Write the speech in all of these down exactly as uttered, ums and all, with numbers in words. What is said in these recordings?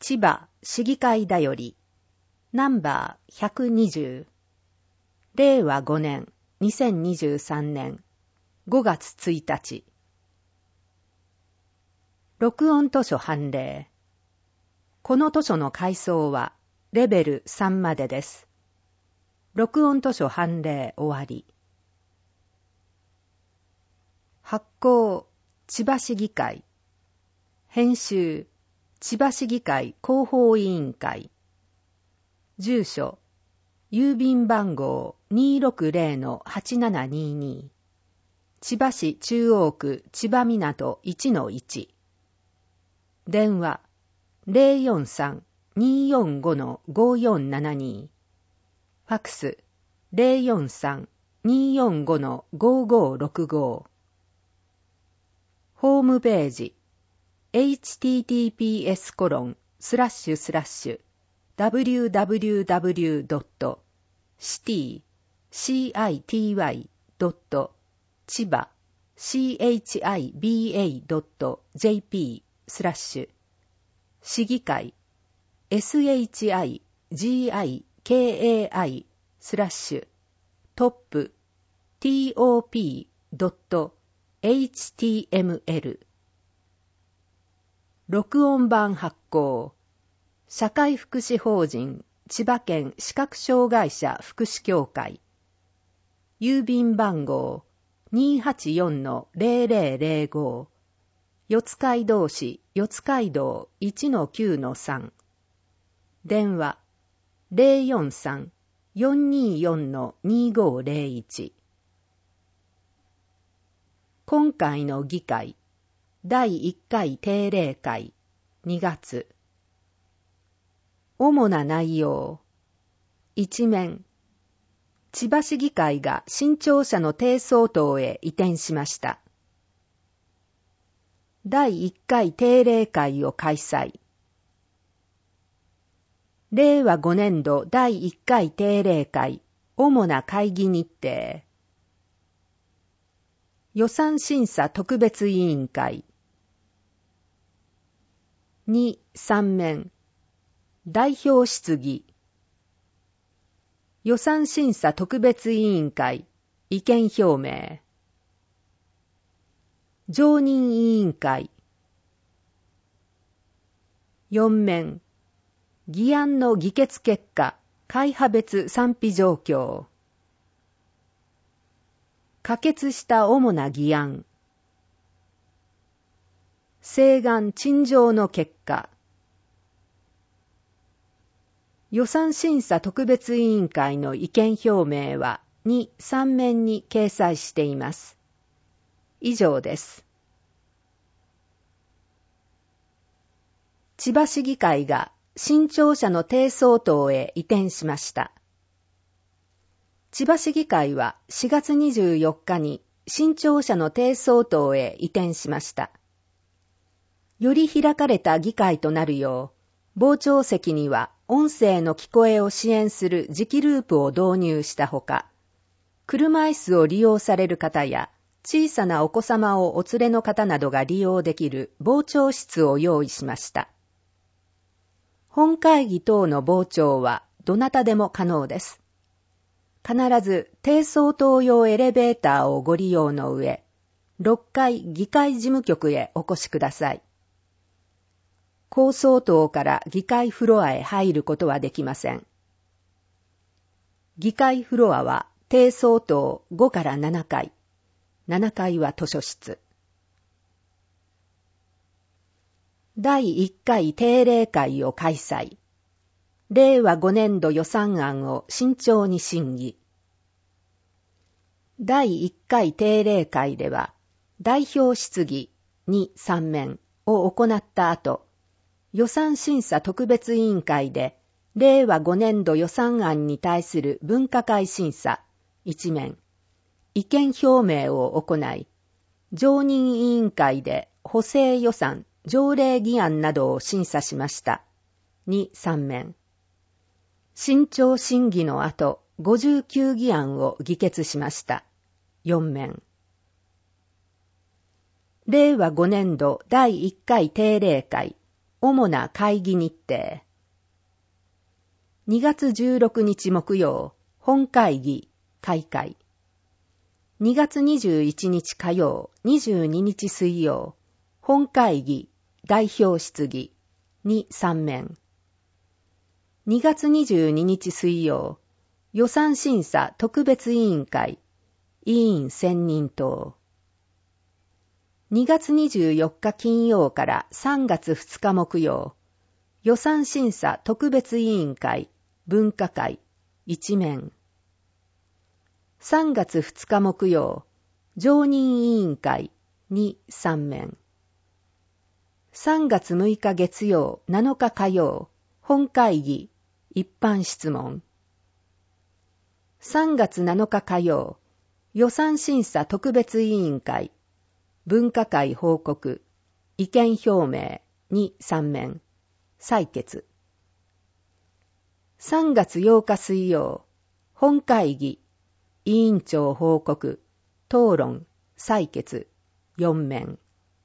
千葉市議会だよりナンバーひゃくにじゅうれいわごねんにせんにじゅうさんねんごがつついたち録音図書判例。この図書の階層はレベルさんまでです。録音図書判例終わり。発行千葉市議会。編集千葉市議会広報委員会。住所郵便番号 にーろくぜろのはちななにーにー 千葉市中央区千葉港 いちのいち。電話 ゼロよんさん にーよんご ごよんななにー。ファクス ゼロよんさん にーよんご ごごろくご。ホームページ エイチティーティーピーエスコロンスラッシュスラッシュダブリューダブリューダブリュードットシティシーアイティーワイドット千葉シーエイチアイビーエードットジェーピースラッシュ市議会 エスエイチアイジーアイケーエーアイスラッシュトップ ティーオーピードットエイチティーエムエル 録音版発行社会福祉法人千葉県視覚障害者福祉協会郵便番号 にーはちよんのゼロゼロゼロご 四街道市四街道 いちのきゅうのさん。電話 ゼロよんさん よんにーよんのにーごーゼロいち。今回の議会だいいっかい定例会にがつ。主な内容。一面。千葉市議会が新庁舎の低層棟へ移転しました。だいいっかい定例会を開催。れいわごねんどだいいっかい定例会主な会議日程。予算審査特別委員会。に、さん面。代表質疑。予算審査特別委員会意見表明。常任委員会。よん面。議案の議決結果会派別賛否状況。可決した主な議案。請願陳情の結果。予算審査特別委員会の意見表明はに、さん面に掲載しています。以上です。千葉市議会が新庁舎の低層棟へ移転しました。千葉市議会はしがつにじゅうよっかに新庁舎の低層棟へ移転しました。より開かれた議会となるよう、傍聴席には音声の聞こえを支援する磁気ループを導入したほか、車椅子を利用される方や小さなお子様をお連れの方などが利用できる傍聴室を用意しました。本会議等の傍聴はどなたでも可能です。必ず低層棟用エレベーターをご利用の上、ろっかい議会事務局へお越しください。高層棟から議会フロアへ入ることはできません。議会フロアは低層棟ごからななかい、ななかいは図書室。だいいっかい定例会を開催。れいわごねんど予算案を慎重に審議。だいいっかい定例会では、代表質疑に、さん面を行った後、予算審査特別委員会で、れいわごねんど予算案に対する分科会審査いち面、意見表明を行い、常任委員会で補正予算条例議案などを審査しました。に、さん面。慎重審議の後、ごじゅうきゅう議案を議決しました。よん面。れいわごねんどだいいっかい定例会主な会議日程。にがつじゅうろくにち木曜、本会議、開会。にがつにじゅういちにち火曜、にじゅうににち水曜、本会議、代表質疑、に、さん面。にがつにじゅうににち水曜、予算審査特別委員会、委員選任等。にがつにじゅうよっか金曜からさんがつふつか木曜、予算審査特別委員会、分科会、いち面。さんがつふつか木曜、常任委員会、に、さん面。さんがつむいか月曜、なのか火曜、本会議、一般質問。さんがつなのか火曜、予算審査特別委員会、分科会報告、意見表明、に、さん面、採決。さんがつようか水曜、本会議、委員長報告、討論、採決、よん面。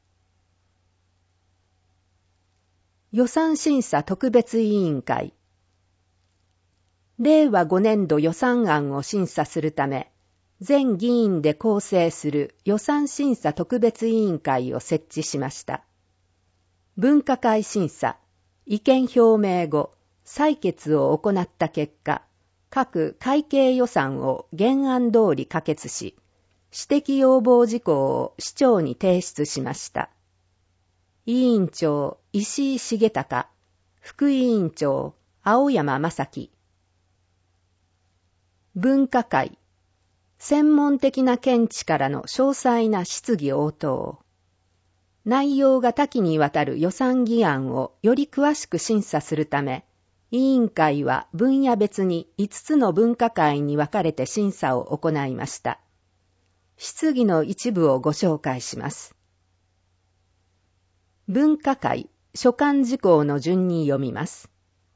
予算審査特別委員会。れいわごねんど予算案を審査するため、全議員で構成する予算審査特別委員会を設置しました。分科会審査、意見表明後、採決を行った結果、各会計予算を原案通り可決し、指摘要望事項を市長に提出しました。委員長、石井重隆、副委員長、青山正樹。分科会、専門的な見地からの詳細な質疑応答。内容が多岐にわたる予算議案をより詳しく審査するため、委員会は分野別にいつつの分科会に分かれて審査を行いました。質疑の一部をご紹介します。分科会、所管事項の順に読みます。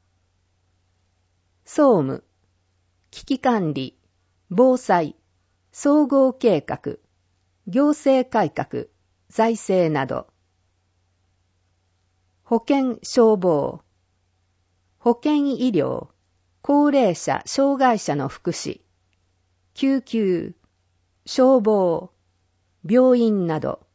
総務、危機管理、防災、総合計画、行政改革、財政など。保健消防、保健医療、高齢者障害者の福祉、救急、消防、病院など。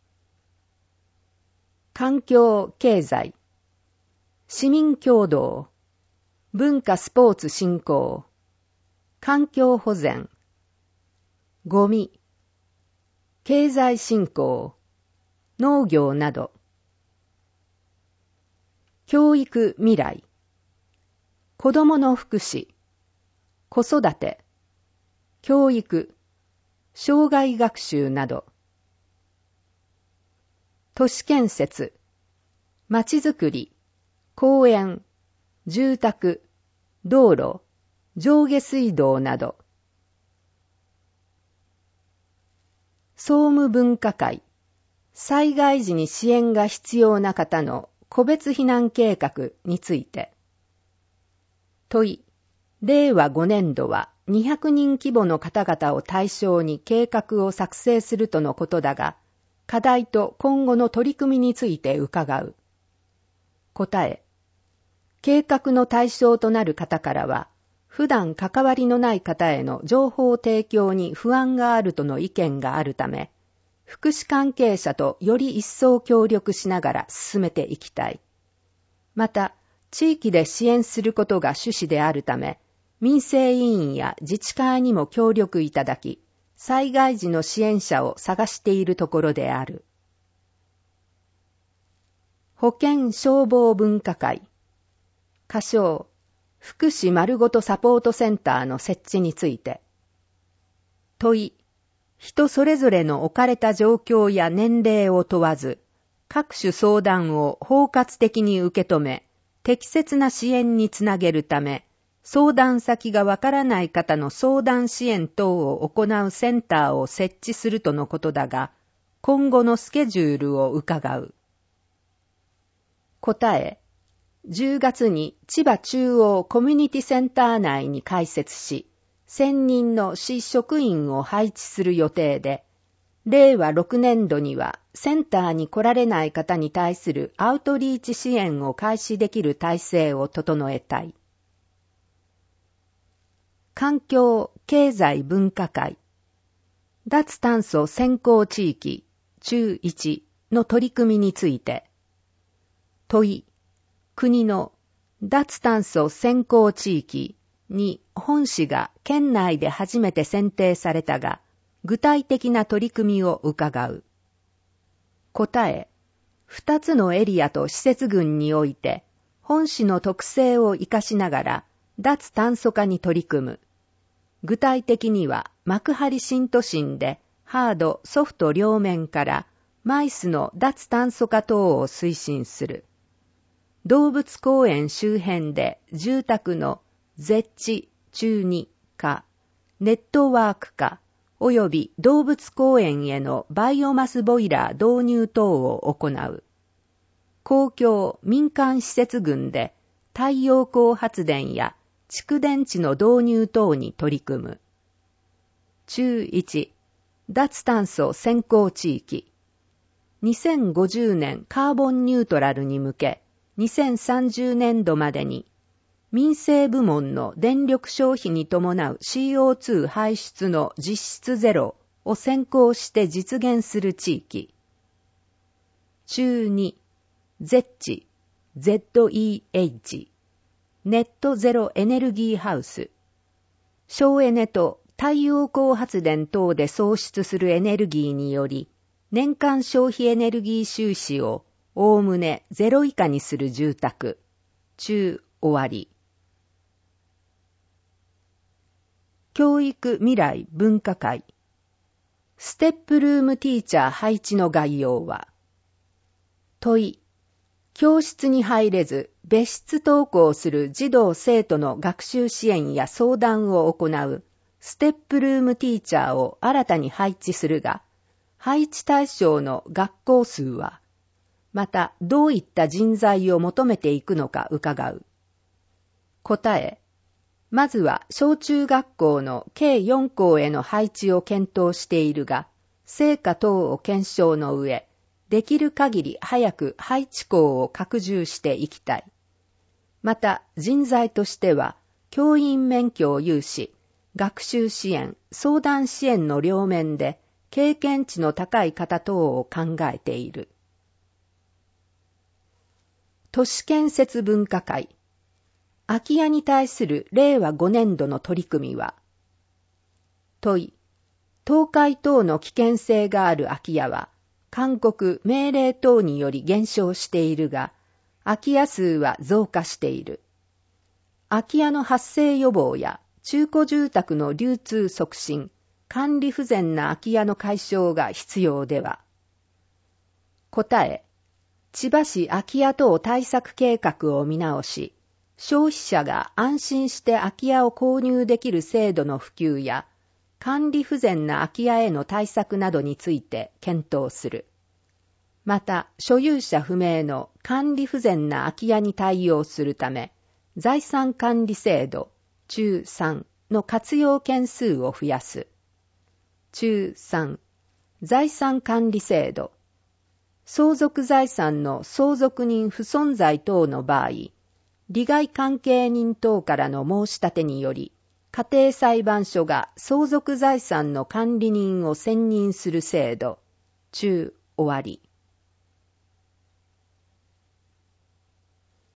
環境経済、市民協働、文化スポーツ振興、環境保全、ゴミ、経済振興、農業など。教育未来、子どもの福祉、子育て、教育、障害学習など。都市建設、まちづくり、公園、住宅、道路、上下水道など。総務分科会、災害時に支援が必要な方の個別避難計画について。問い、れいわごねんどはにひゃくにん規模の方々を対象に計画を作成するとのことだが、課題と今後の取り組みについて伺う。答え、計画の対象となる方からは、普段関わりのない方への情報提供に不安があるとの意見があるため、福祉関係者とより一層協力しながら進めていきたい。また、地域で支援することが趣旨であるため、民生委員や自治会にも協力いただき、災害時の支援者を探しているところである。保健消防分科会、仮称、福祉まるごとサポートセンターの設置について。問い、人それぞれの置かれた状況や年齢を問わず、各種相談を包括的に受け止め、適切な支援につなげるため、相談先がわからない方の相談支援等を行うセンターを設置するとのことだが、今後のスケジュールを伺う。答え、じゅうがつに千葉中央コミュニティセンター内に開設し、せんにんの市職員を配置する予定で、 れいわろくねんどにはセンターに来られない方に対するアウトリーチ支援を開始できる体制を整えたい。環境経済分科会脱炭素先行地域中いちの取り組みについて、問い、国の脱炭素先行地域に本市が県内で初めて選定されたが、具体的な取り組みを伺う。答え、二つのエリアと施設群において、本市の特性を生かしながら脱炭素化に取り組む。具体的には幕張新都心でハード・ソフト両面からマイスの脱炭素化等を推進する。動物公園周辺で住宅の絶地中二化、ネットワーク化、および動物公園へのバイオマスボイラー導入等を行う。公共民間施設群で太陽光発電や蓄電池の導入等に取り組む。中いち、脱炭素先行地域。にせんごじゅうねんカーボンニュートラルに向け、にせんさんじゅうねんどまでに民生部門の電力消費に伴う シーオーツー 排出の実質ゼロを先行して実現する地域。中に、ゼッチ、ゼットイーエイチ、ネットゼロエネルギーハウス。省エネと太陽光発電等で創出するエネルギーにより、年間消費エネルギー収支をおおむねゼロ以下にする住宅。中終わり。教育未来分科会。ステップルームティーチャー配置の概要は、問い、教室に入れず別室登校する児童生徒の学習支援や相談を行うステップルームティーチャーを新たに配置するが、配置対象の学校数は、またどういった人材を求めていくのか伺う。答え、まずは小中学校の計よん校への配置を検討しているが、成果等を検証の上、できる限り早く配置校を拡充していきたい。また人材としては、教員免許を有し、学習支援、相談支援の両面で経験値の高い方等を考えている。都市建設分科会。空き家に対するれいわごねんどの取り組みは、問い、倒壊等の危険性がある空き家は、勧告、命令等により減少しているが、空き家数は増加している。空き家の発生予防や中古住宅の流通促進、管理不全な空き家の解消が必要では。答え、千葉市空き家等対策計画を見直し、消費者が安心して空き家を購入できる制度の普及や、管理不全な空き家への対策などについて検討する。また、所有者不明の管理不全な空き家に対応するため、財産管理制度中さんの活用件数を増やす。中さん、財産管理制度。相続財産の相続人不存在等の場合、利害関係人等からの申し立てにより、家庭裁判所が相続財産の管理人を選任する制度。中終わり。